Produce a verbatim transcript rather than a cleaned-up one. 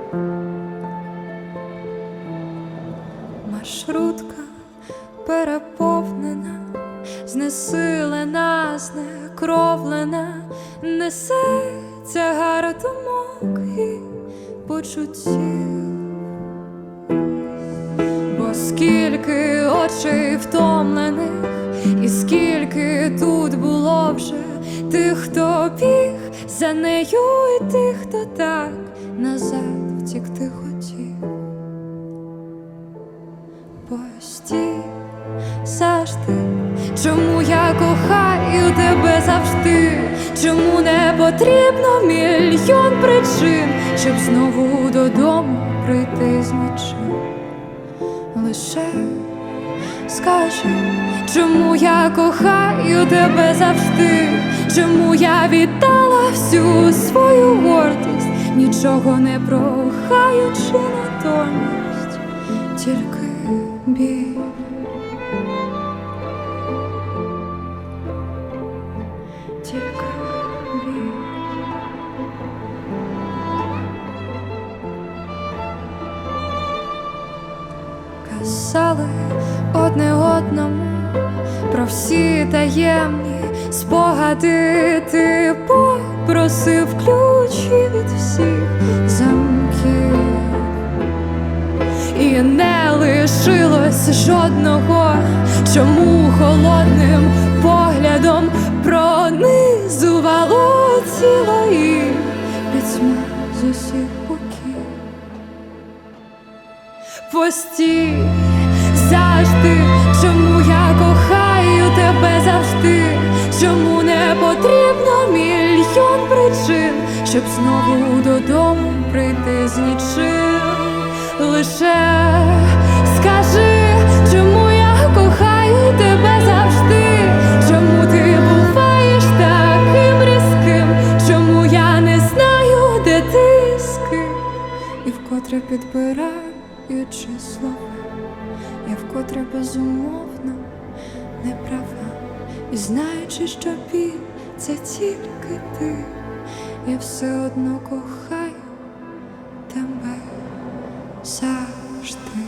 Маршрутка переповнена, знесилена, знекровлена, несеться гара думок і почуттів. Бо скільки очей втомлених, і скільки тут було вже тих, хто біг за нею, і тих, хто так назад втікти хотів. Постій завжди, чому я кохаю тебе завжди, чому не потрібно мільйон причин, щоб знову додому прийти з нічим. Лише скажи, чому я кохаю тебе завжди, чому я віддала всю свою гордість, нічого не прохаючи натомість, тільки біль. Тільки біль. Казали одне одному про всі таємні спогади, ти попросив ключі від всіх замків, і не лишилось жодного, чому холодним поглядом пронизувало тіло і пітьма з усіх боків. Постій завжди, чому я кохаю тебе завжди, чому не потрібно мільйон причин, щоб знову додому прийти з нічим. Лише скажи, чому я кохаю тебе завжди, чому ти буваєш таким різким, чому я не знаю, де ти з ким, і вкотре підбираючи слова, я вкотре безумовно не права, і знаючи, що біль – це тільки ти, я все одно кохаю тебе завжди.